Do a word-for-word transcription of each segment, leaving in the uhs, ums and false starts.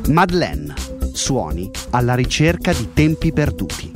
Madeleine, suoni alla ricerca di tempi perduti.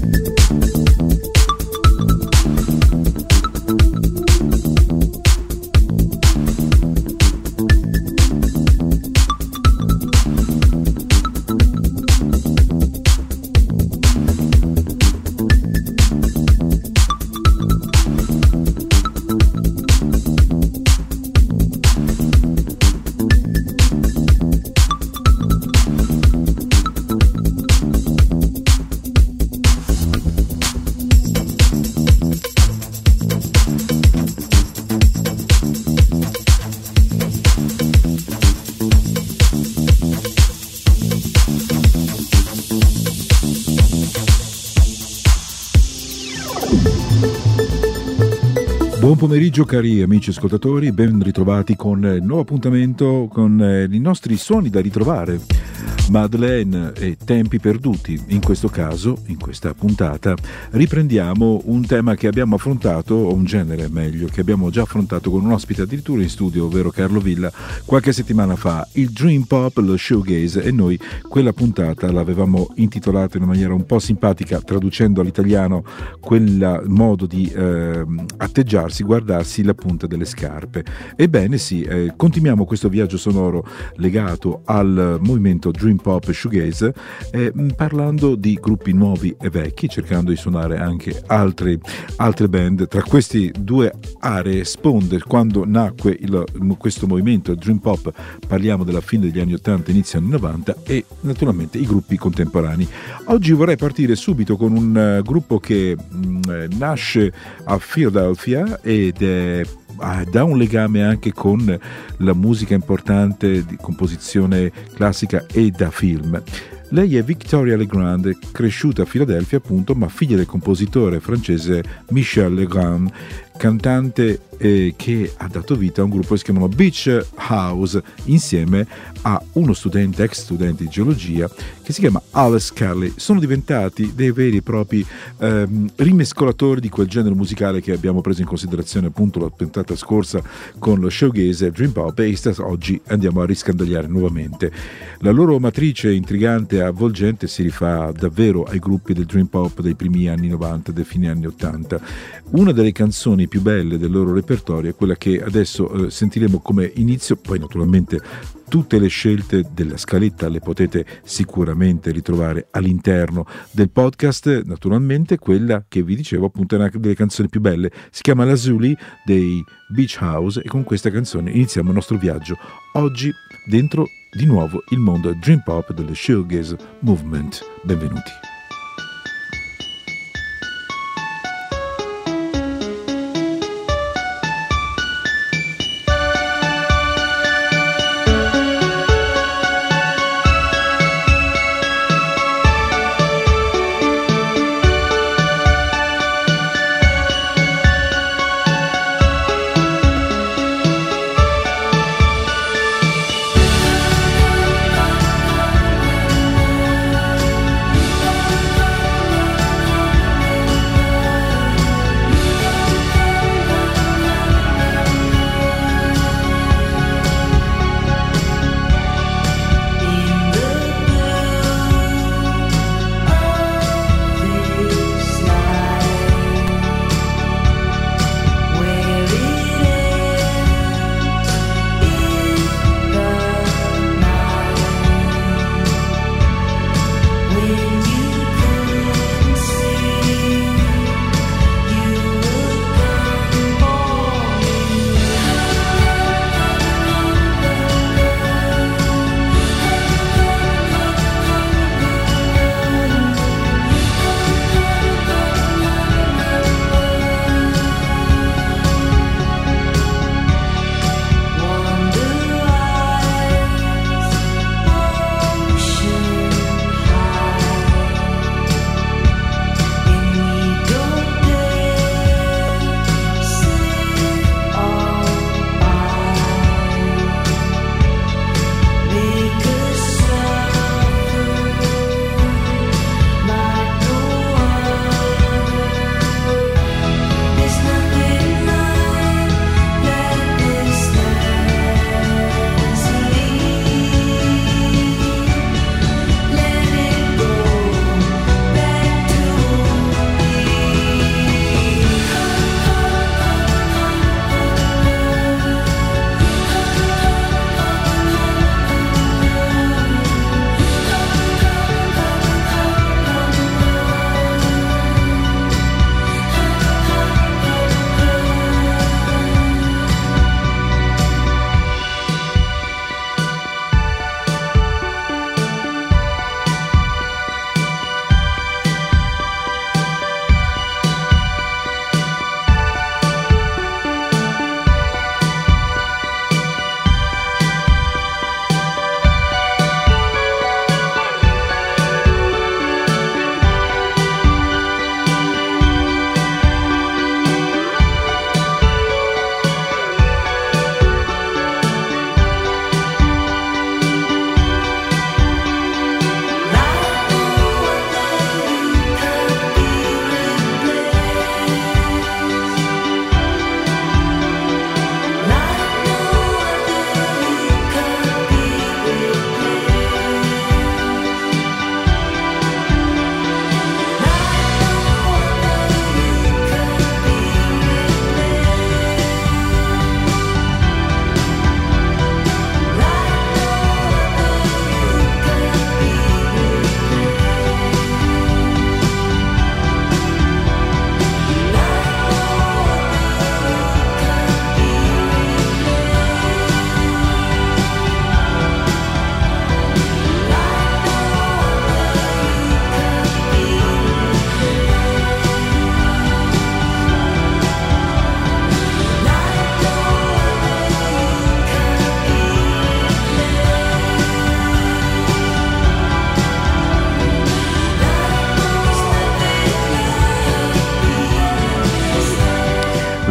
Buon pomeriggio cari amici ascoltatori, ben ritrovati con il nuovo appuntamento con i nostri suoni da ritrovare, Madeleine e tempi perduti. In questo caso, in questa puntata, riprendiamo un tema che abbiamo affrontato, o un genere meglio, che abbiamo già affrontato con un ospite addirittura in studio, ovvero Carlo Villa, qualche settimana fa, il Dream Pop, lo shoegaze, e noi quella puntata l'avevamo intitolata in una maniera un po' simpatica, traducendo all'italiano quel modo di eh, atteggiarsi, guardarsi la punta delle scarpe. Ebbene sì, eh, continuiamo questo viaggio sonoro legato al movimento Dream Pop e shoegaze, eh, parlando di gruppi nuovi e vecchi, cercando di suonare anche altre, altre band. Tra questi due aree sponde, quando nacque il, questo movimento, il Dream Pop, parliamo della fine degli anni ottanta, inizio anni novanta, e naturalmente i gruppi contemporanei. Oggi vorrei partire subito con un uh, gruppo che mh, nasce a Philadelphia ed è da un legame anche con la musica importante di composizione classica e da film. Lei è Victoria Legrand, cresciuta a Filadelfia appunto, ma figlia del compositore francese Michel Legrand, cantante eh, che ha dato vita a un gruppo che si chiamano Beach House, insieme a uno studente, ex studente di geologia, che si chiama Alex Kelly. Sono diventati dei veri e propri ehm, rimescolatori di quel genere musicale che abbiamo preso in considerazione appunto la puntata scorsa con lo shoegaze e Dream Pop, e oggi andiamo a riscandagliare nuovamente. La loro matrice intrigante e avvolgente si rifà davvero ai gruppi del Dream Pop dei primi anni novanta, dei fine anni ottanta. Una delle canzoni più belle del loro repertorio è quella che adesso eh, sentiremo come inizio, poi naturalmente tutte le scelte della scaletta le potete sicuramente ritrovare all'interno del podcast. Naturalmente quella che vi dicevo appunto è una delle canzoni più belle, si chiama Lazuli dei Beach House, e con questa canzone iniziamo il nostro viaggio oggi dentro di nuovo il mondo Dream Pop dello shoegaze movement. Benvenuti. Thank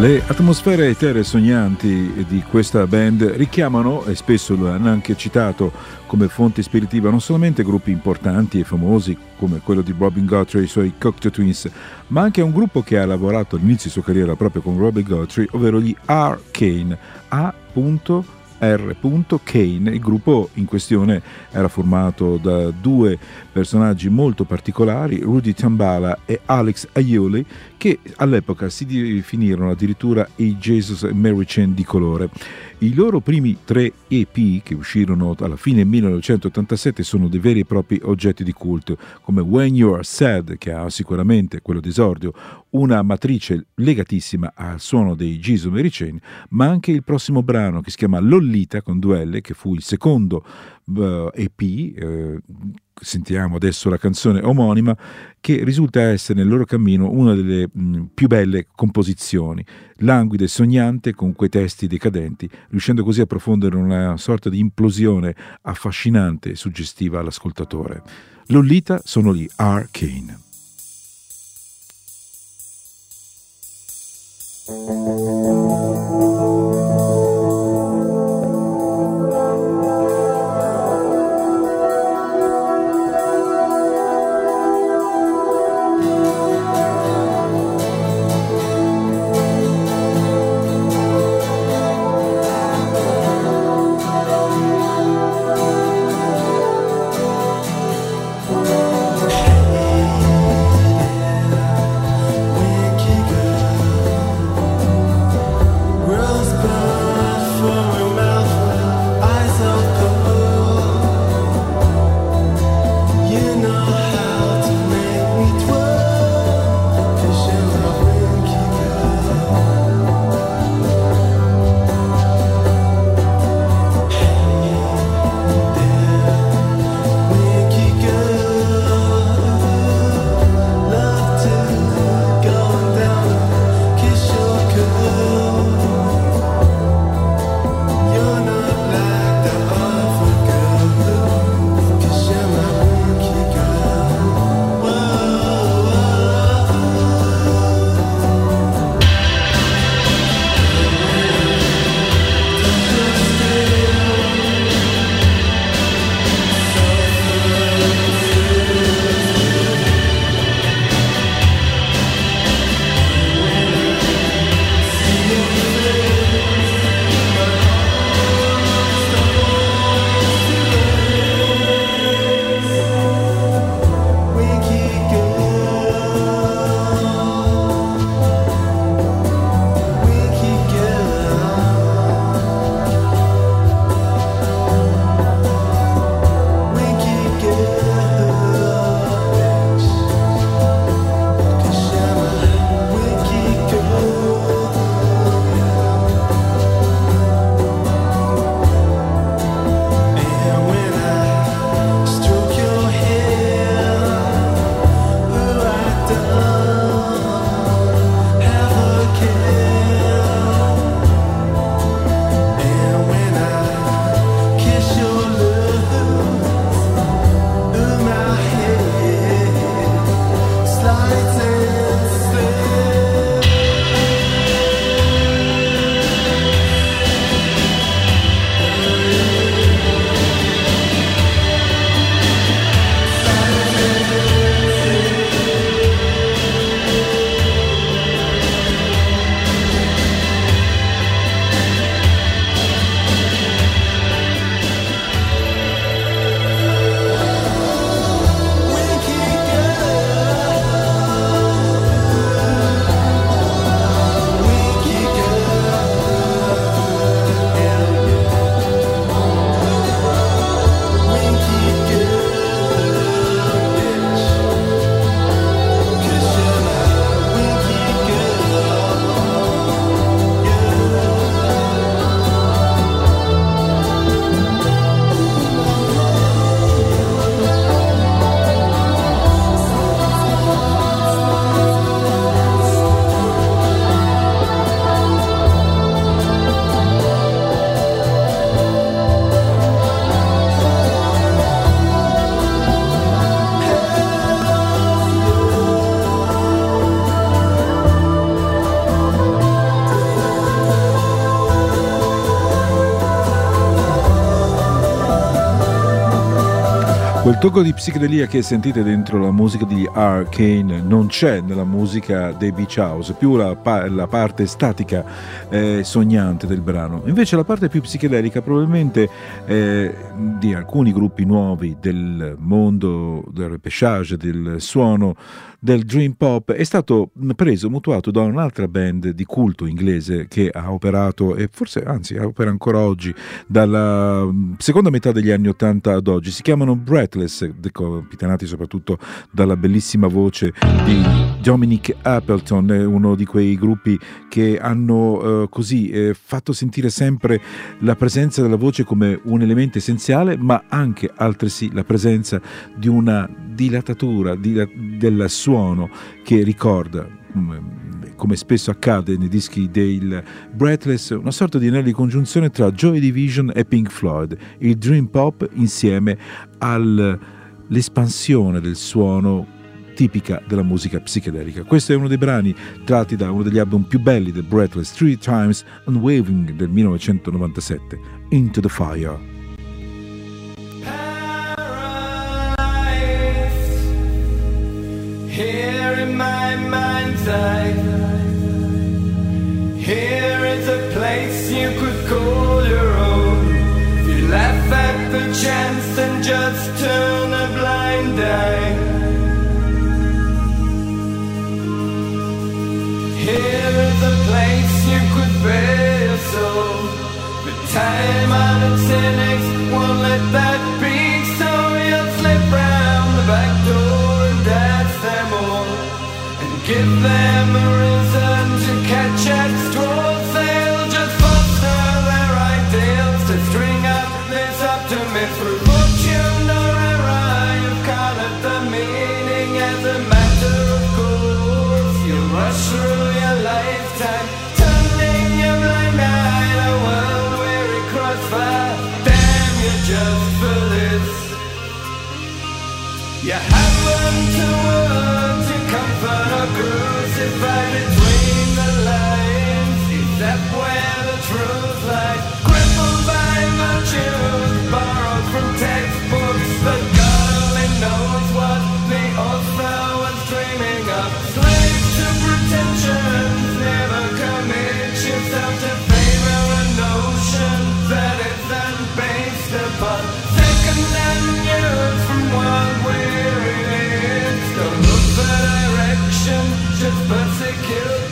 Le atmosfere eteree sognanti di questa band richiamano, e spesso lo hanno anche citato come fonte ispirativa, non solamente gruppi importanti e famosi come quello di Robin Guthrie e i suoi Cocteau Twins, ma anche a un gruppo che ha lavorato all'inizio di sua carriera proprio con Robin Guthrie, ovvero gli Arcane. A. R. Kane. Il gruppo in questione era formato da due personaggi molto particolari, Rudy Tambala e Alex Aioli, che all'epoca si definirono addirittura i Jesus e Mary Chain di colore. I loro primi tre E P, che uscirono alla fine del millenovecentottantasette, sono dei veri e propri oggetti di culto, come When You Are Sad, che ha sicuramente, quello d'esordio, una matrice legatissima al suono dei Jesus e Mary Chain, ma anche il prossimo brano che si chiama Lolita con due L, che fu il secondo uh, E P, eh, sentiamo adesso la canzone omonima, che risulta essere nel loro cammino una delle mh, più belle composizioni, languida e sognante con quei testi decadenti, riuscendo così a profondere una sorta di implosione affascinante e suggestiva all'ascoltatore. Lolita sono gli Arcane. Quel tocco di psichedelia che sentite dentro la musica di Arcane non c'è nella musica dei Beach House, più la, pa- la parte statica e eh, sognante del brano. Invece la parte più psichedelica probabilmente eh, di alcuni gruppi nuovi del mondo del repêchage, del suono del dream pop, è stato preso, mutuato da un'altra band di culto inglese che ha operato, e forse anzi opera ancora oggi, dalla seconda metà degli anni ottanta ad oggi. Si chiamano Breathless, capitanati soprattutto dalla bellissima voce di Dominic Appleton, uno di quei gruppi che hanno eh, così eh, fatto sentire sempre la presenza della voce come un elemento essenziale, ma anche altresì la presenza di una dilatatura di, del suono che ricorda, come spesso accade nei dischi dei Breathless, una sorta di anello di congiunzione tra Joy Division e Pink Floyd, il dream pop insieme all'espansione del suono tipica della musica psichedelica. Questo è uno dei brani tratti da uno degli album più belli del Breathless, Three Times Unwavering del millenovecentonovantasette, Into the Fire. Here in my mind's eye, here is a place you could call your own. You laugh at the chance and just turn a blind eye. Here is a place you could bare your soul, but time-honored cynics won't let that be, so you'll slip round the back door and dance them all, and give them a reason to catch at straws. They'll just foster their ideals to string up this optimist through fortune or error. You've colored the meaning as a matter of course. You'll rush through your lifetime, turning your blind eye to a world-weary crossfire. Damn you just for this. You haven't a word to comfort or crucify between the lines. Is that where the truth lies? Crippled by virtues borrowed from textbooks, but God only knows what the author was dreaming of. Slaves to pretensions, never commit yourself to favor a notion that isn't based upon second-hand news from what we're in. Don't look for direction, just persecute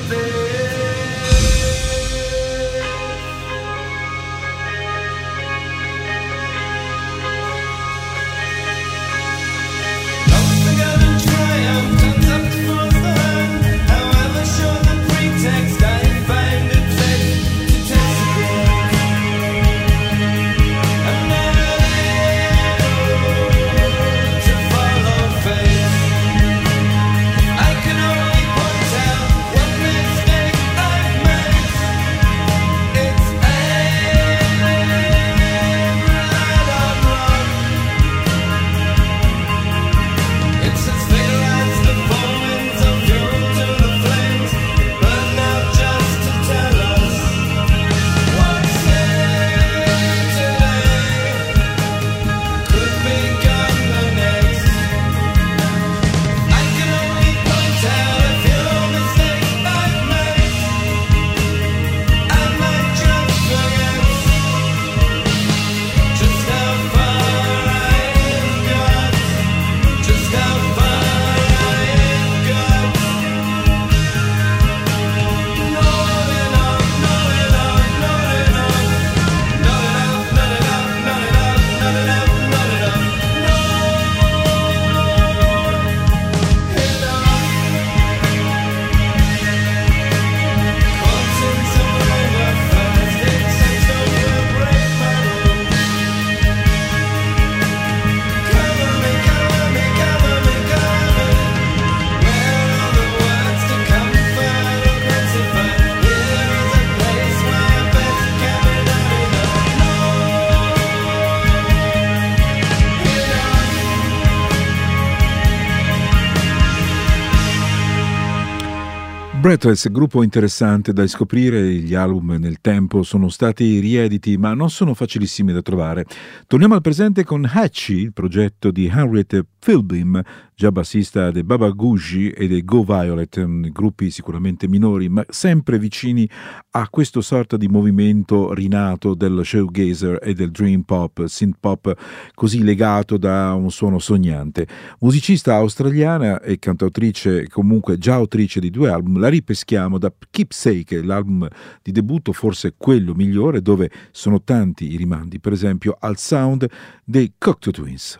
Breathless, gruppo interessante da scoprire. Gli album nel tempo sono stati riediti, ma non sono facilissimi da trovare. Torniamo al presente con Hatchie, il progetto di Harriet Philbin, già bassista dei Baba Boogie e dei Go Violet, gruppi sicuramente minori, ma sempre vicini a questo sorta di movimento rinato del shoegazer e del dream pop, synth pop, così legato da un suono sognante. Musicista australiana e cantautrice, comunque già autrice di due album, la ripeschiamo da Keepsake, l'album di debutto, forse quello migliore, dove sono tanti i rimandi, per esempio al sound dei Cocteau Twins.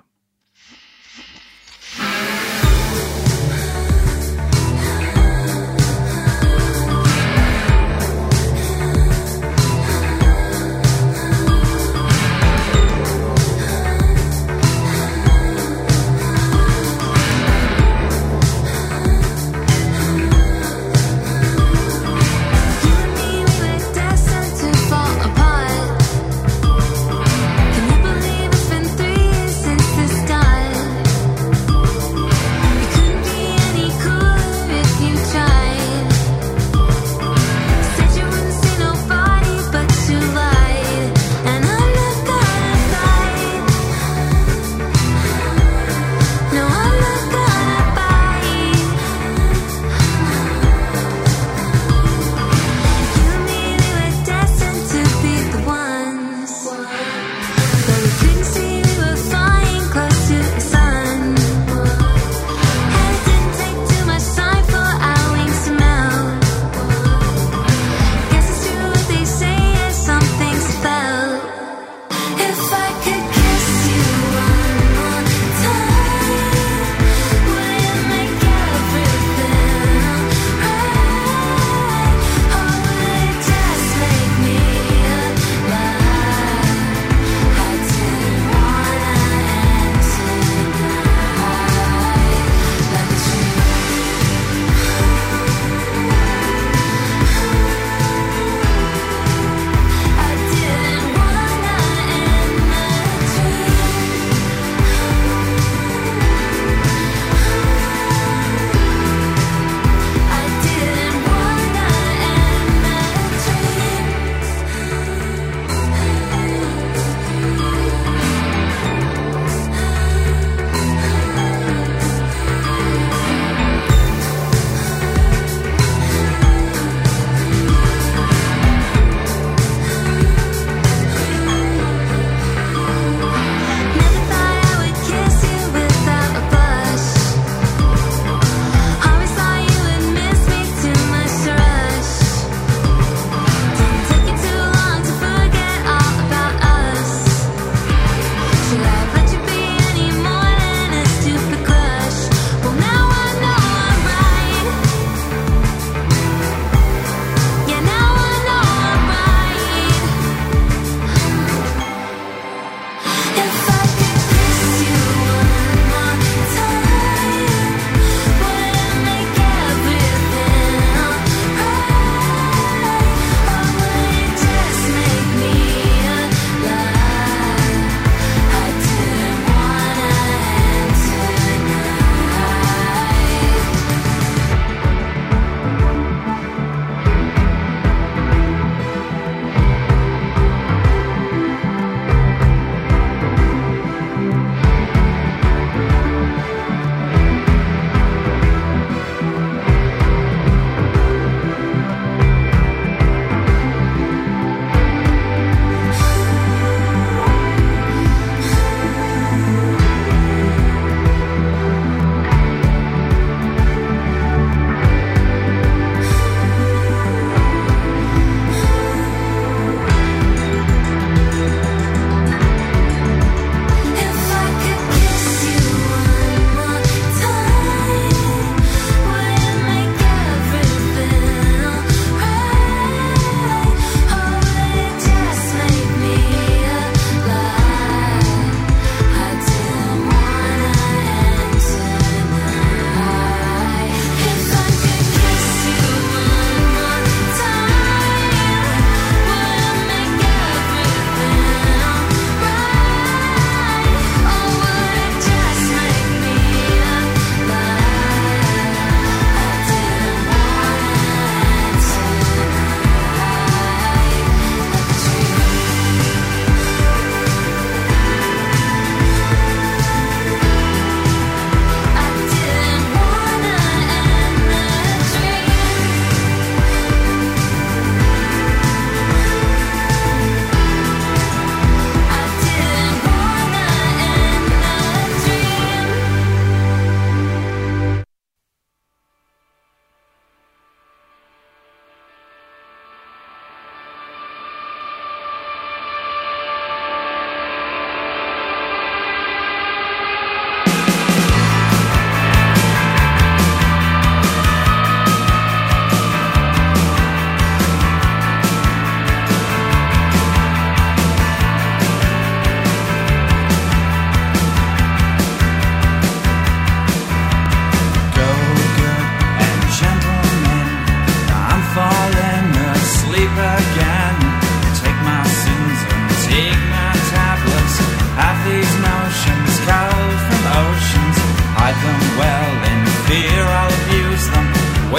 Can you believe it's been three years since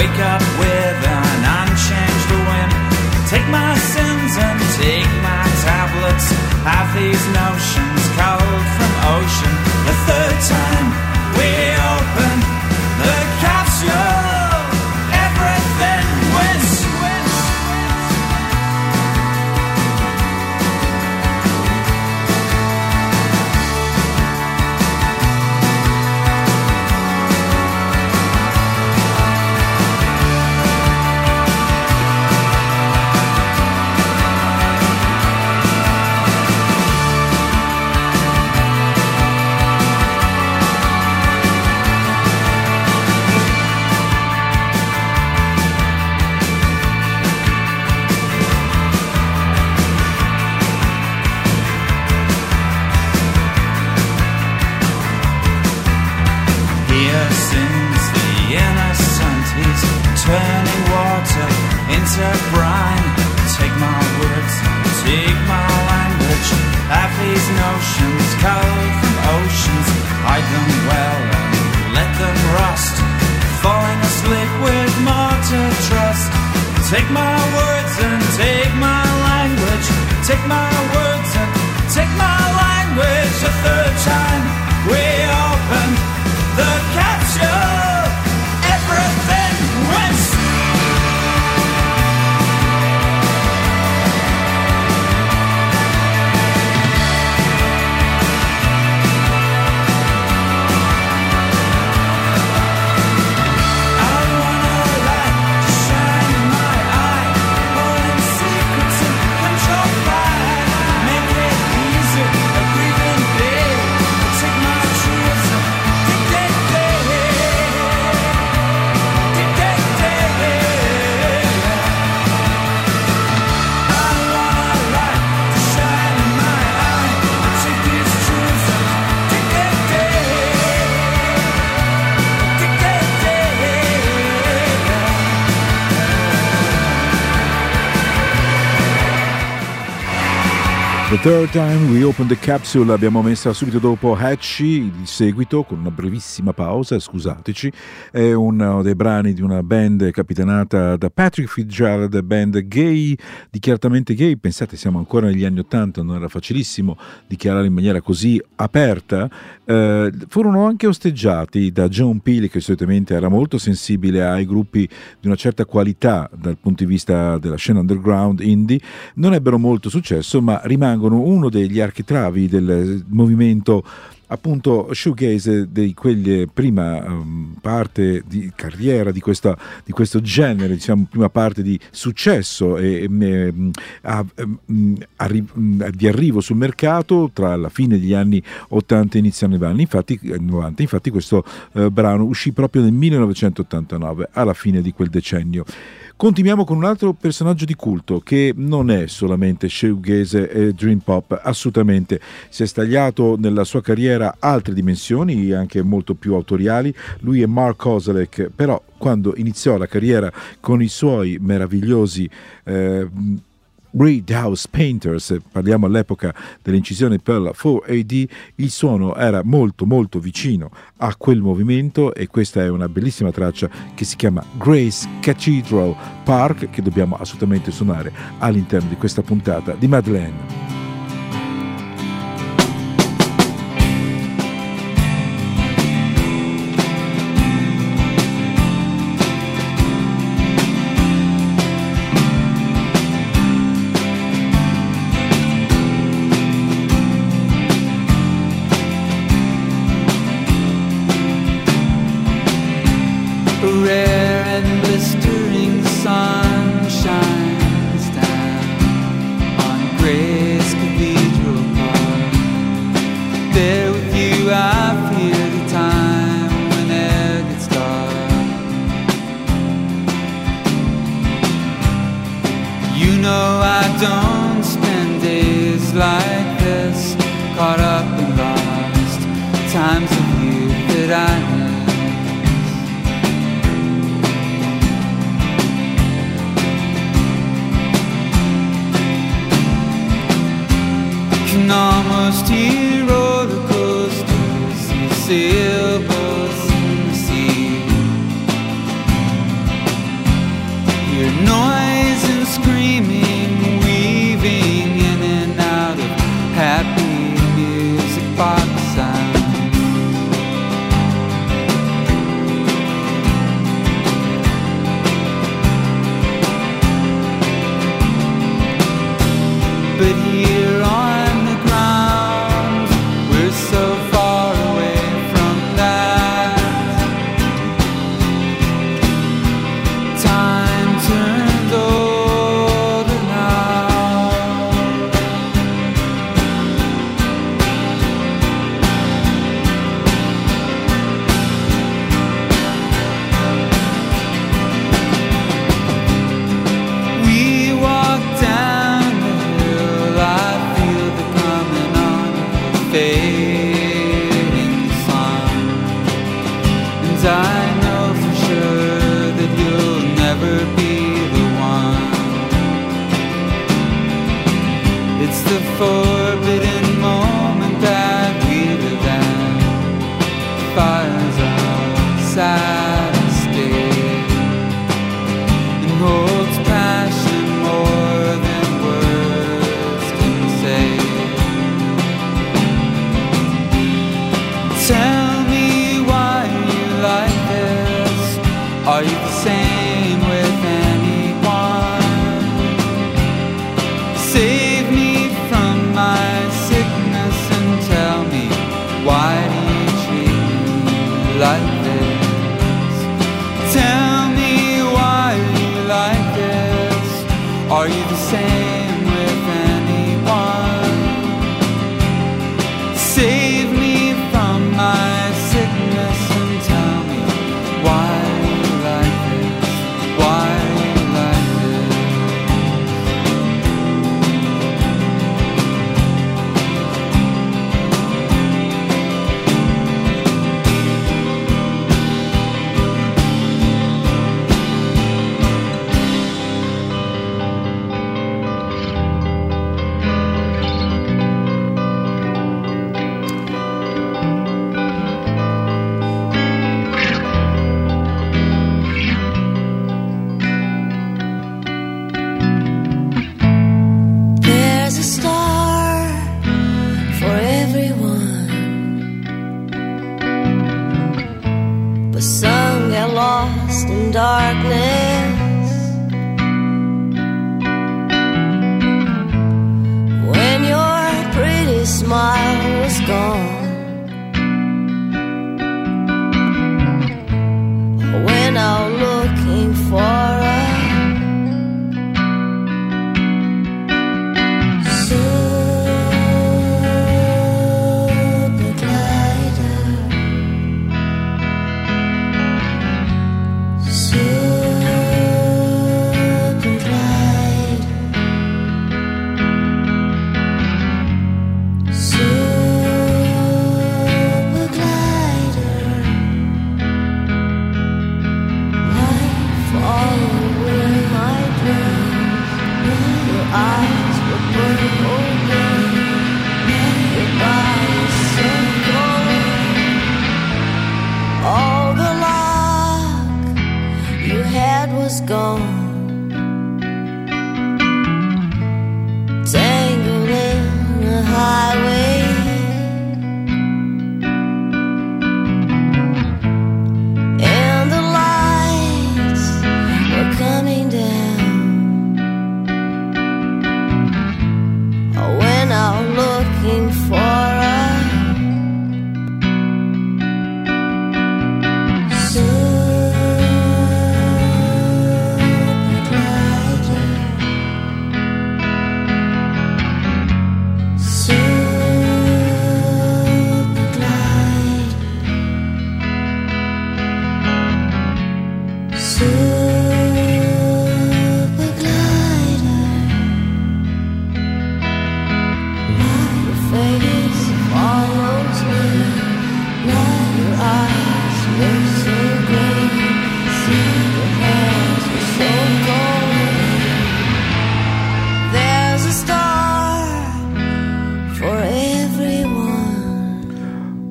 wake up with an unchanged whim. Take my sins and take my tablets. Have these notions culled from ocean. The third time we open the capsule, everything wins. Turning water into brine. Take my words, take my language. Have these notions culled from oceans. Hide them well and let them rust. Falling asleep with more to trust. Take my words and take my language. Take my words and take my language. A third time we open the capsule, everything wins. The Third Time We Open the Capsule l'abbiamo messa subito dopo Hatchie, il seguito con una brevissima pausa, scusateci, è uno dei brani di una band capitanata da Patrick Fitzgerald, band gay, dichiaratamente gay. Pensate, siamo ancora negli anni Ottanta, non era facilissimo dichiarare in maniera così aperta. Eh, furono anche osteggiati da John Peel, che solitamente era molto sensibile ai gruppi di una certa qualità dal punto di vista della scena underground indie. Non ebbero molto successo, ma rimangono uno degli architravi del movimento appunto shoegaze, di quelle prima um, parte di carriera di, questa, di questo genere, diciamo prima parte di successo e, e a, a, a, di arrivo sul mercato tra la fine degli anni ottanta e inizio anni novanta. Infatti, novanta, infatti questo uh, brano uscì proprio nel millenovecentottantanove, alla fine di quel decennio. Continuiamo con un altro personaggio di culto che non è solamente shoegaze e dream pop, assolutamente. Si è stagliato nella sua carriera altre dimensioni, anche molto più autoriali. Lui è Mark Kozelek, però quando iniziò la carriera con i suoi meravigliosi eh, Great House Painters, parliamo all'epoca dell'incisione per la quattro A D, il suono era molto molto vicino a quel movimento, e questa è una bellissima traccia che si chiama Grace Cathedral Park, che dobbiamo assolutamente suonare all'interno di questa puntata di Madeleine. jukebox sound. But here on the ground, we're so far away from that. Time turns older now. We walk down the hill, I feel the coming on of the fading sun. And I know for sure that you'll never be the one. It's the forbidden moment that we live at. Fires our saddest state and holds passion more than words can say. Tell me why you like this. Are you the same with anyone? Save me from my sickness and tell me, why do you treat me like this? Tell me why you like this. Are you the same with anyone? Save me from my sickness and tell me, why you like this? Why you like this? There's a star for everyone, but some get lost in darkness. When your pretty smile was gone, I went out looking for a super glider, super glider, super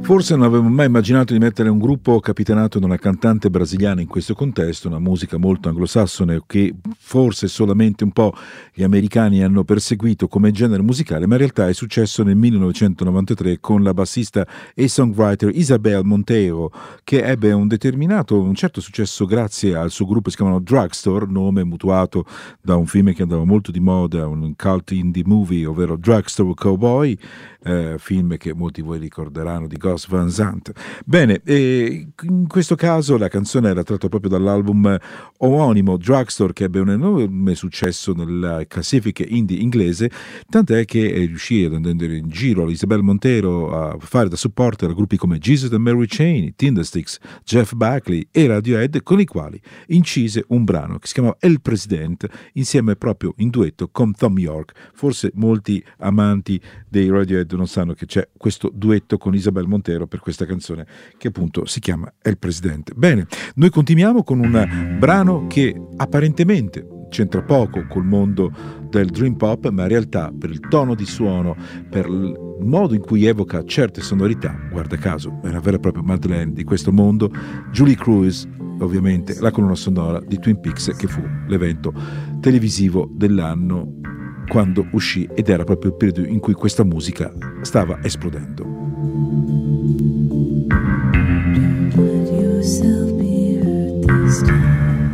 Forse non avevo mai immaginato di mettere un gruppo capitanato da una cantante brasiliana in questo contesto, una musica molto anglosassone che forse solamente un po' gli americani hanno perseguito come genere musicale, ma in realtà è successo nel millenovecentonovantatré con la bassista e songwriter Isabel Monteiro, che ebbe un determinato, un certo successo grazie al suo gruppo, si chiamano Drugstore, nome mutuato da un film che andava molto di moda, un cult indie movie, ovvero Drugstore Cowboy, eh, film che molti di voi ricorderanno di Gus Van Sant. Bene, eh, in questo caso la canzone era tratta proprio dall'album omonimo Drugstore, che ebbe un enorme successo nelle classifiche indie inglese, tant'è che riuscì ad andare in giro Isabel Monteiro a fare da supporter a gruppi come Jesus and Mary Chain, Tindersticks, Jeff Buckley e Radiohead, con i quali incise un brano che si chiamava El President, insieme proprio in duetto con Thom Yorke. Forse molti amanti dei Radiohead non sanno che c'è questo duetto con Isabel Monteiro per questa canzone che appunto si chiama El Presidente. Bene, noi continuiamo con un brano che apparentemente c'entra poco col mondo del dream pop, ma in realtà per il tono di suono, per il modo in cui evoca certe sonorità, guarda caso è una vera e propria Madeleine di questo mondo. Julie Cruise, ovviamente la colonna sonora di Twin Peaks, che fu l'evento televisivo dell'anno quando uscì, ed era proprio il periodo in cui questa musica stava esplodendo. Let yourself be hurt this time.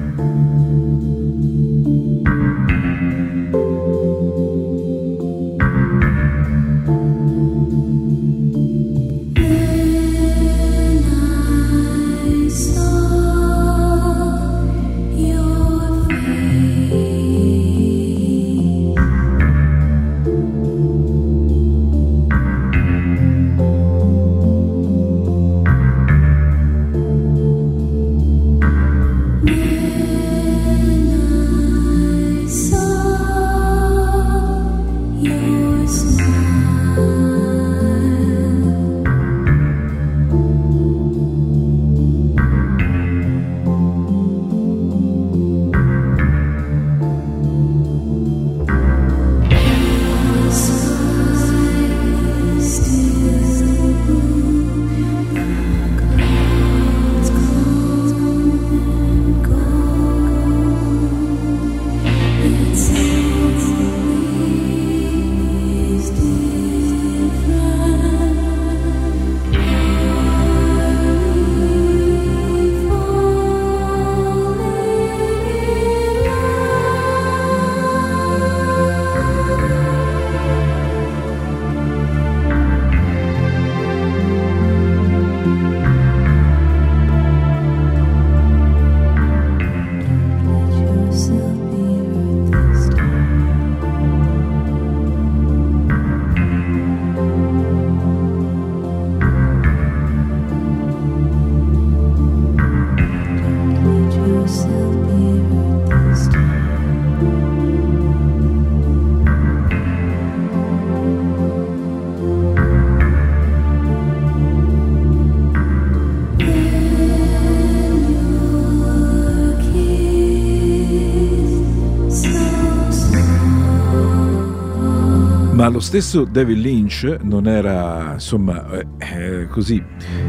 Ma lo stesso David Lynch non era, insomma, eh, così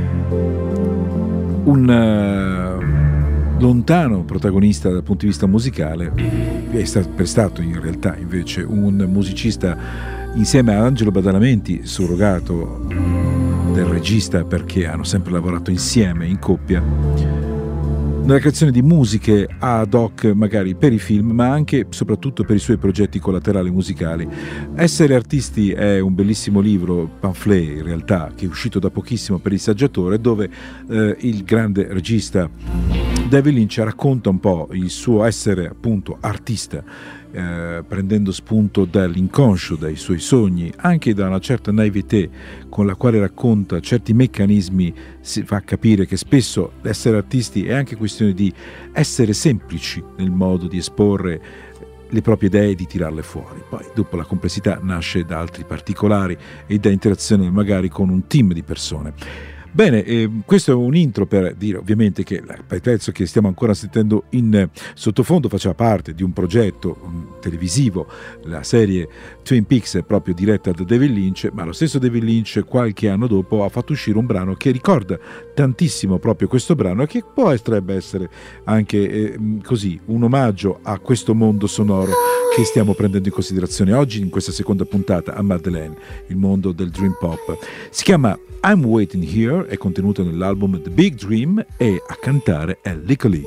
un uh, lontano protagonista dal punto di vista musicale. È stato, è stato in realtà invece un musicista insieme a Angelo Badalamenti, surrogato del regista, perché hanno sempre lavorato insieme in coppia nella creazione di musiche ad hoc, magari per i film, ma anche e soprattutto per i suoi progetti collaterali musicali. Essere artisti è un bellissimo libro, pamphlet in realtà, che è uscito da pochissimo per il saggiatore, dove eh, il grande regista David Lynch racconta un po' il suo essere appunto artista, eh, prendendo spunto dall'inconscio, dai suoi sogni, anche da una certa naivete con la quale racconta certi meccanismi. Si fa capire che spesso l'essere artisti è anche questione di essere semplici nel modo di esporre le proprie idee e di tirarle fuori. Poi dopo la complessità nasce da altri particolari e da interazione magari con un team di persone. Bene, eh, questo è un intro per dire ovviamente che il pezzo che stiamo ancora sentendo in eh, sottofondo faceva parte di un progetto um, televisivo, la serie Twin Peaks è proprio diretta da David Lynch, ma lo stesso David Lynch qualche anno dopo ha fatto uscire un brano che ricorda tantissimo proprio questo brano e che potrebbe essere anche eh, così un omaggio a questo mondo sonoro che stiamo prendendo in considerazione oggi in questa seconda puntata a Madeleine, il mondo del dream pop. Si chiama I'm Waiting Here, è contenuto nell'album The Big Dream e a cantare è Lick Lee.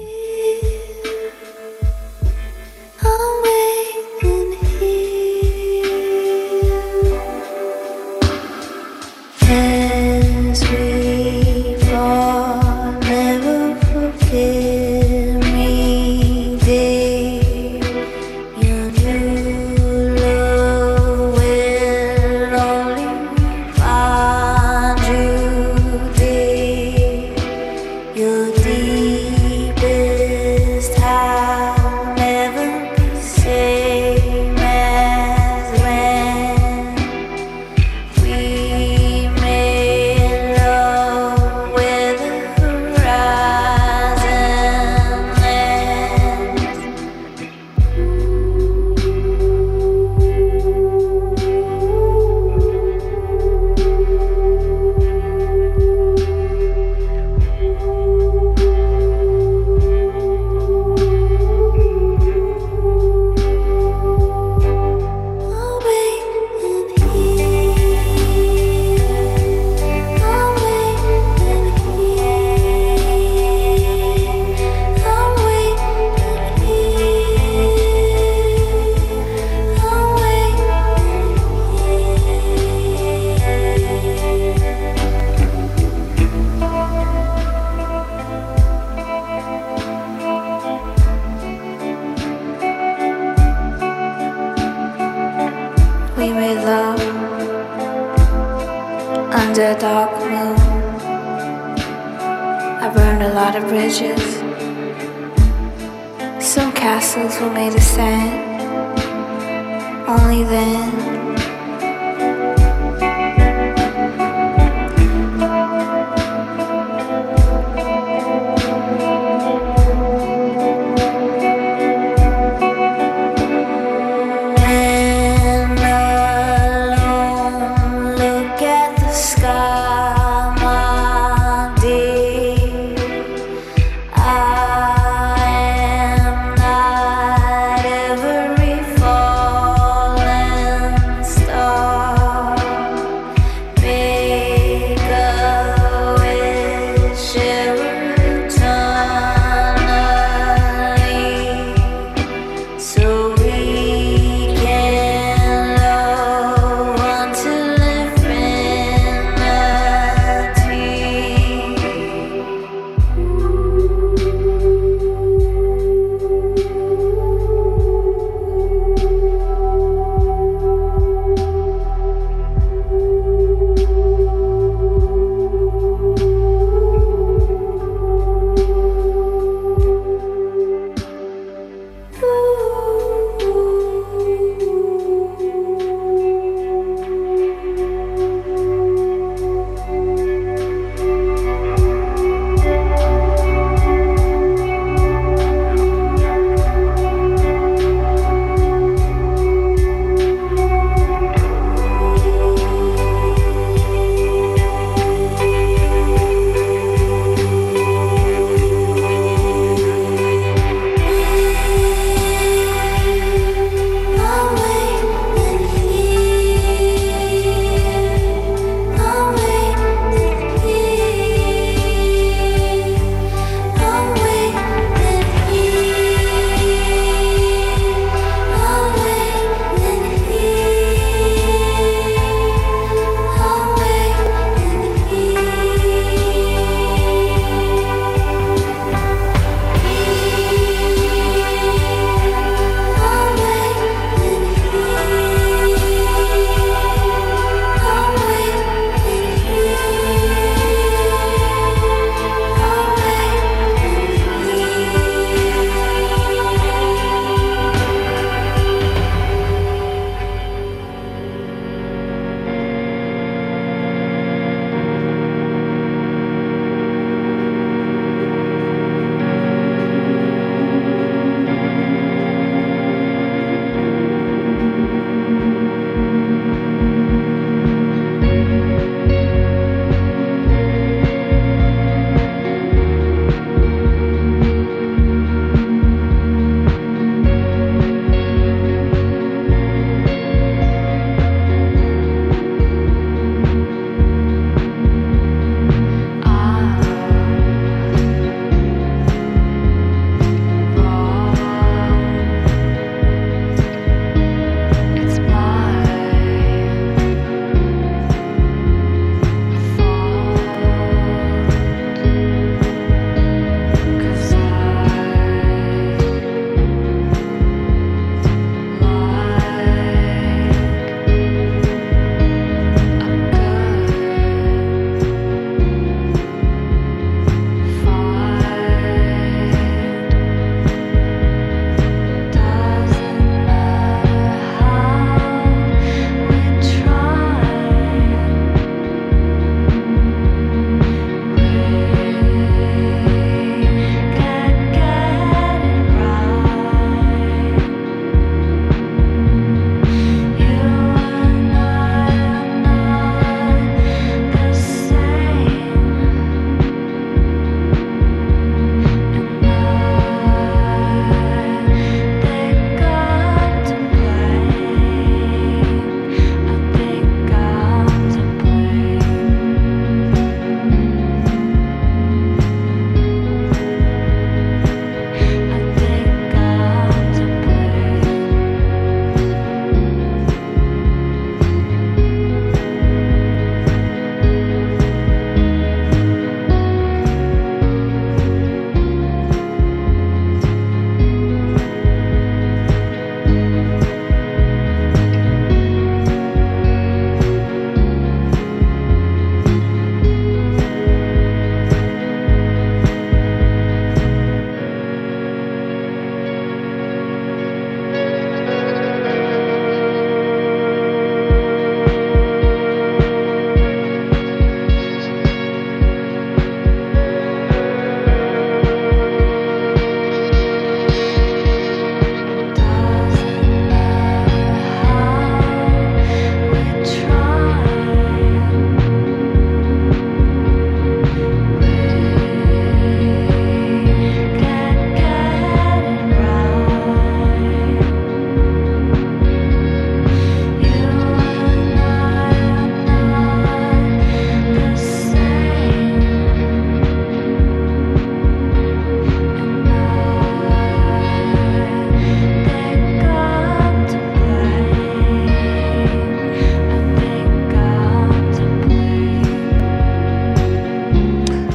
Falling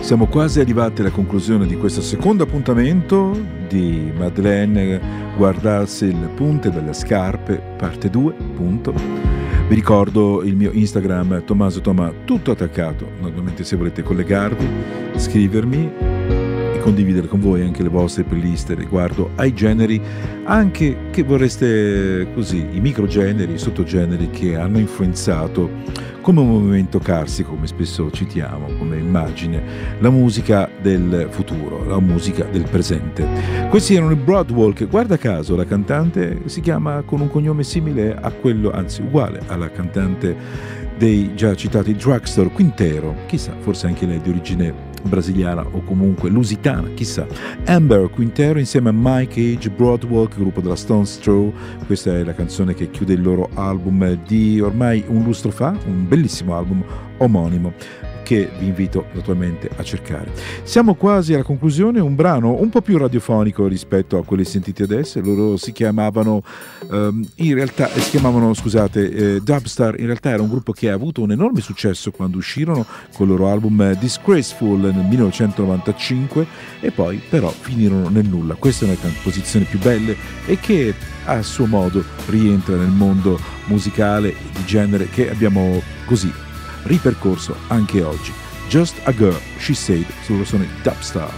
Siamo quasi arrivati alla conclusione di questo secondo appuntamento di Madeleine guardarsi le punte delle scarpe, parte due, punto. Vi ricordo il mio Instagram, Tommaso Toma, tutto attaccato. Naturalmente se volete collegarvi, scrivermi e condividere con voi anche le vostre playlist riguardo ai generi, anche che vorreste così, i microgeneri, i sottogeneri che hanno influenzato come un movimento carsico, come spesso citiamo, come immagine, la musica del futuro, la musica del presente. Questi erano i Broadwalk. Guarda caso, la cantante si chiama con un cognome simile a quello, anzi uguale alla cantante dei già citati Drugstore, Quintero, chissà, forse anche lei di origine brasiliana o comunque lusitana, chissà. Amber Quintero insieme a Mike Age, Broadwalk, gruppo della Stones Throw. Questa è la canzone che chiude il loro album di ormai un lustro fa, un bellissimo album omonimo che vi invito naturalmente a cercare. Siamo quasi alla conclusione, un brano un po' più radiofonico rispetto a quelli sentiti adesso. Loro si chiamavano um, in realtà si chiamavano scusate eh, Dubstar. In realtà era un gruppo che ha avuto un enorme successo quando uscirono con il loro album Disgraceful nel millenovecentonovantacinque e poi però finirono nel nulla. Questa è una delle composizioni più belle e che a suo modo rientra nel mondo musicale di genere che abbiamo così ripercorso anche oggi. Just a Girl, She Said, loro sono i Dubstar.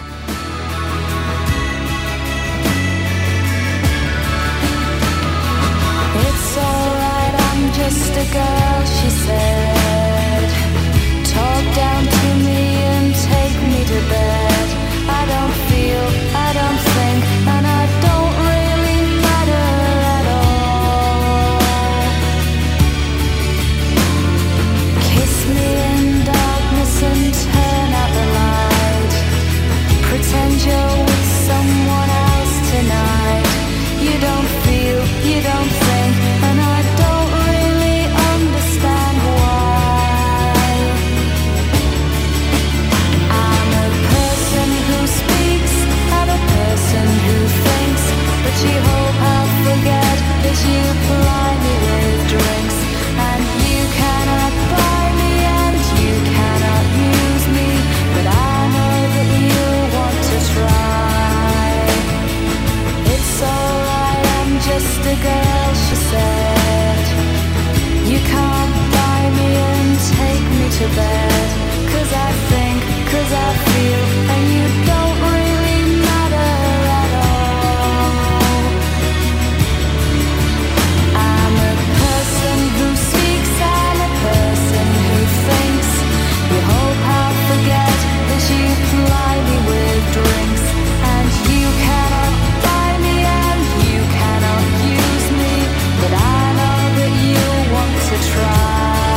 It's alright, I'm just a girl, she said. Talk down to me and take me to bed. I don't feel, I don't think, and I don't really matter at all. Kiss me in darkness and turn out the light. Pretend you're with someone else tonight. You don't feel, you don't think, and I don't really understand why. I'm a person who speaks and a person who thinks, but you hope I'll forget that you ply me with drinks. And you cannot buy me and you cannot use me, but I know that you want to try. It's alright, I'm just a girl, she said. You can't buy me and take me to bed. Cause I think, cause I feel, and you don't really matter at all. I'm a person who speaks and a person who thinks. You hope I'll forget that you ply me with drinks. And you cannot buy me and you cannot use me, but I know that you want to try.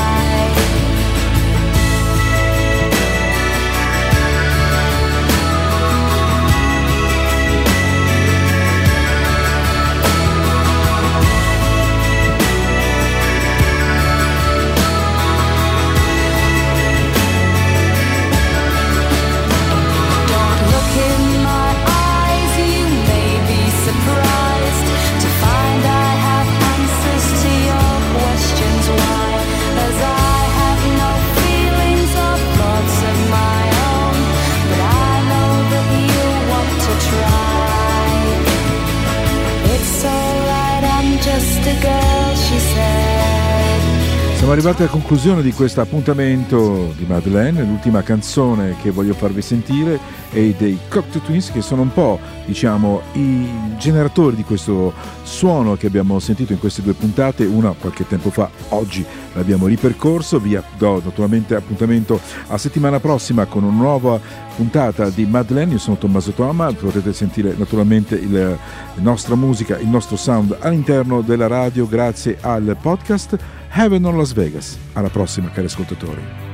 Don't look in my eyes, you may be surprised to find I have answers to your questions. Why? As I have no feelings or thoughts of my own, but I know that you want to try. It's alright, I'm just a girl, she said. Siamo arrivati alla conclusione di questo appuntamento di Madeleine. L'ultima canzone che voglio farvi sentire è dei Cocteau Twins, che sono un po', diciamo, i generatori di questo suono che abbiamo sentito in queste due puntate, una qualche tempo fa, oggi l'abbiamo ripercorso. Vi do naturalmente appuntamento a settimana prossima con una nuova puntata di Madeleine. Io sono Tommaso Toma, potete sentire naturalmente il, la nostra musica, il nostro sound all'interno della radio grazie al podcast Heaven on Las Vegas. Alla prossima, cari ascoltatori.